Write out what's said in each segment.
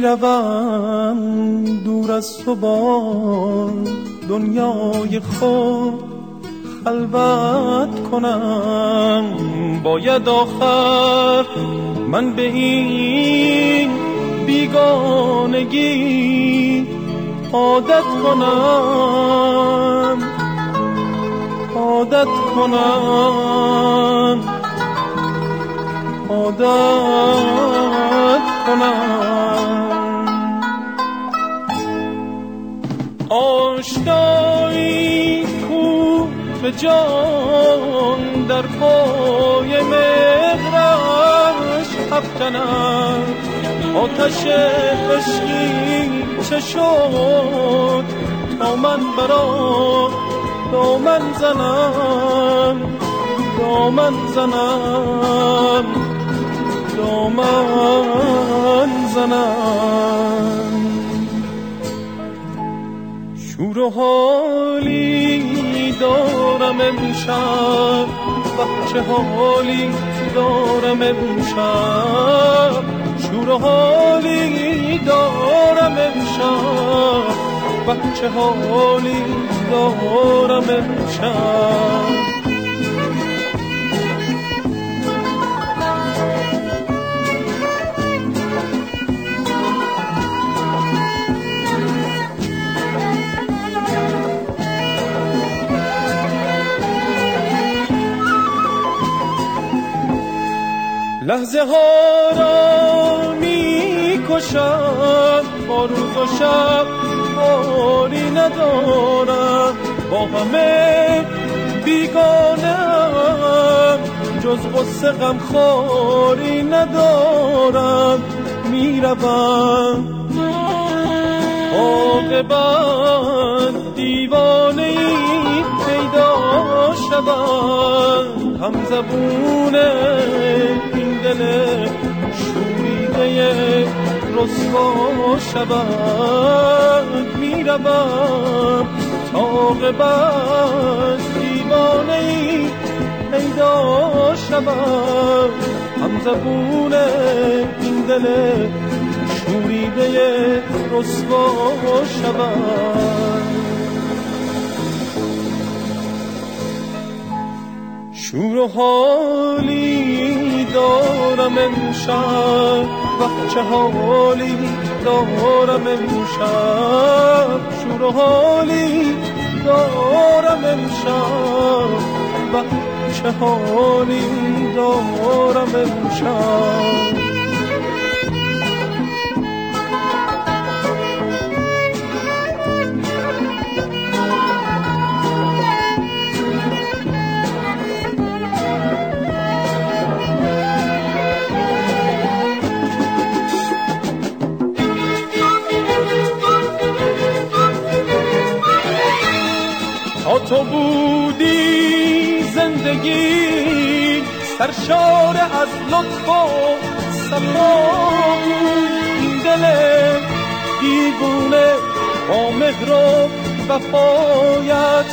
میروم دور از تو با دنیای خود خلوت کنم. باید آخر من به این بیگانگی عادت کنم، عادت کنم، عادت کنم. آشنایی کو به جان در پای مهرش افکنم. آتش عشقی چه شد تا من برا دامن زنم، دامن زنم، دامن زنم. شور و حالی دارم امشب، چه حالی دارم امشب. شور و حالی دارم امشب، چه حالی دارم امشب. لحظه ها را می کشم، با روز و شب باری ندارم. با همه بیگانم، جز غصه غم خواری ندارم. میروم عاقبت دیوانه ای پیدا شود، هم زبونه این دل شوریده رسوا شود. میروم عاقبت دیوانه ای پیدا شود، هم زبونه این دل شوریده رسوا شود. شور و حالی دارم امشب، چه حالی دارم امشب. شور و حالی دارم امشب، چه حالی دارم امشب. تو بودی زندگی سرشار از لطف و صفا بود. این دل دیوونه با مهر و وفایت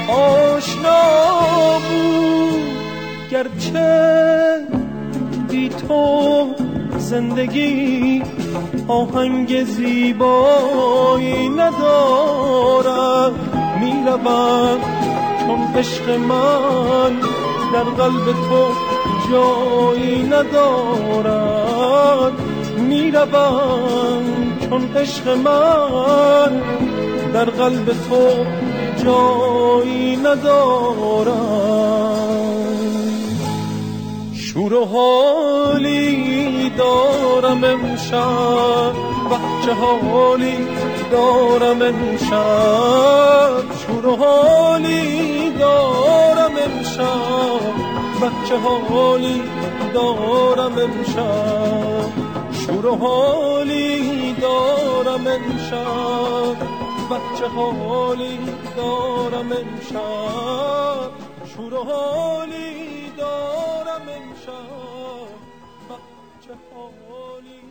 آشنا بود. گرچه بی تو زندگی آهنگ زیبایی ندارد. میروم چون عشق من در قلب تو جایی ندارد. میروم چون عشق من در قلب تو جایی ندارد. شور و حالی دارم امشب، چه حالی دارم امشب. شور و حالی دارم امشب، چه حالی دارم امشب. شور و حالی دارم امشب، چه حالی دارم امشب. شور و حالی دارم امشب، چه حالی